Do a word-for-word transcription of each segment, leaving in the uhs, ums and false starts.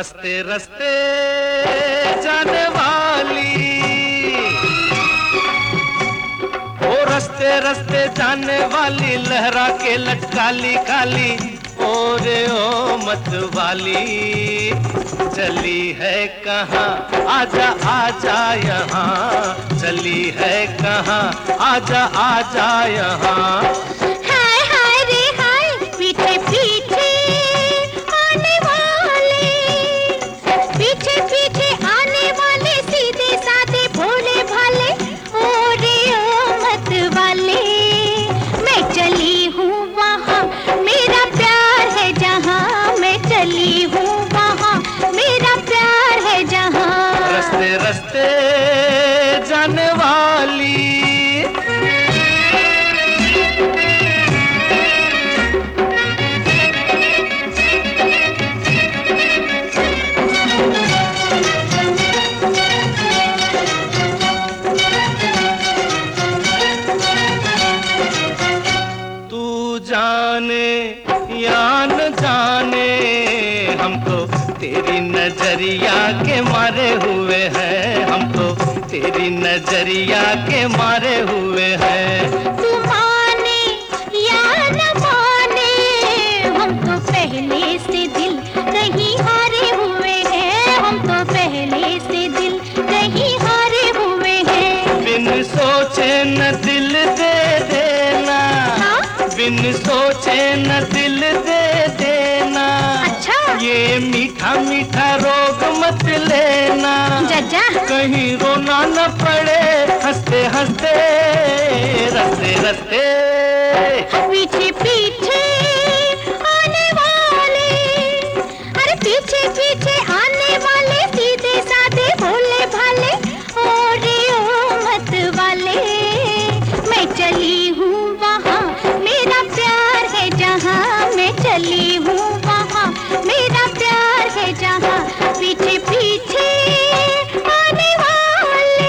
रस्ते रस्ते जाने वाली, ओ रस्ते रस्ते जाने वाली, लहरा के लटकाली काली, ओरे ओ मत वाली, चली है कहाँ आजा आजा यहाँ, चली है कहाँ आजा आजा यहाँ। हाय हाय रे हाय, पीछे पीछे आने वाले, पीछे पीछे आने वाले, सीधे साधे भोले भाले, ओ रे ओ मत वाले, मैं चली हूँ वहाँ मेरा प्यार है जहाँ, मैं चली हूँ वहाँ मेरा प्यार है जहाँ। रस्ते रस्ते जाने वाली, जाने या न जाने, हम तो तेरी नजरिया के मारे हुए हैं, हम तो तेरी नजरिया के मारे हुए हैं। तू माने या न माने, हम तो पहले से दिल कहीं हारे हुए हैं, हम तो पहले से दिल कहीं हारे हुए हैं। बिन सोचे न दिल दे देना, बिन सोचे न दिल दे देना, अच्छा ये मीठा मीठा रोग मत लेना, जजा कहीं रोना न पड़े हंसते हंसते, रस्ते रस्ते पीछे पीछे आने वाले, अरे पीछे पीछे आने वाले, सीधे साधे भोले भाले, ओ रे ओ मत वाले, मैं चली हूँ वहाँ मेरा प्यार है जहाँ, मैं चली हूँ वहाँ मेरा प्यार है जहाँ, पीछे पीछे आने वाले।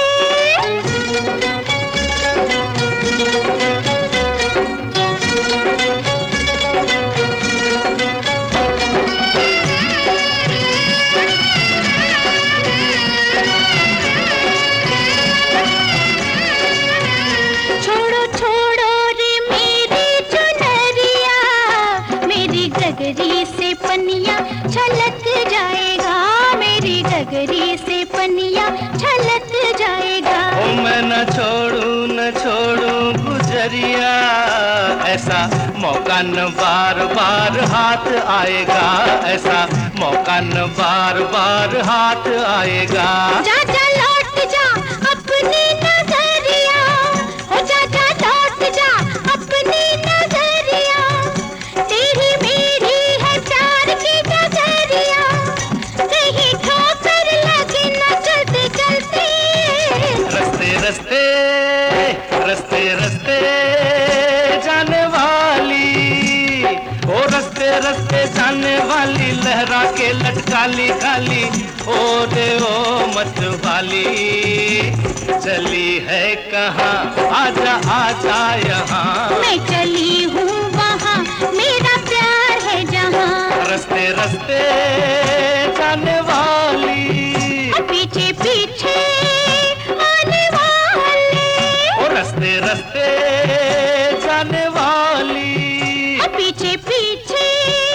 छोड़ो छोड़ो रे मेरी चुनरिया, मेरी गगरी से पनिया छलक जाएगा, मेरी गगरी से पनिया छलक जाएगा। ओ मैं न छोड़ू न छोड़ू गुजरिया, ऐसा मौका न बार बार हाथ आएगा, ऐसा मौका न बार बार हाथ आएगा। जा जा लौट जा अपनी नजरिया, हो जा जा लौट जा अपनी नजरिया, तेरी मेरी है प्यार की नजरिया, कहीं ठोकर लगे न चलते चलते। रस्ते रस्ते रस्ते रस्ते जाने वाली, ओ रस्ते रस्ते जाने वाली, लहरा के लटकाली काली, ओ रे ओ मत वाली, चली है कहाँ आजा आजा यहाँ, मैं चली हूँ वहाँ मेरा प्यार है जहाँ। रस्ते रस्ते जाने वाली, पीछे पीछे आने वाले, ओ रस्ते रस्ते जाने वाली, पीछे पीछे